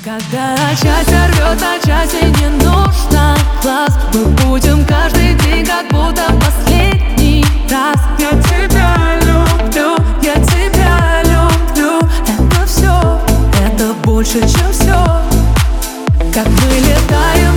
Когда счастье рвет на части, не нужно глаз. Мы будем каждый день, как будто последний раз. Я тебя люблю, я тебя люблю. Это все, это больше, чем все. Как мы летаем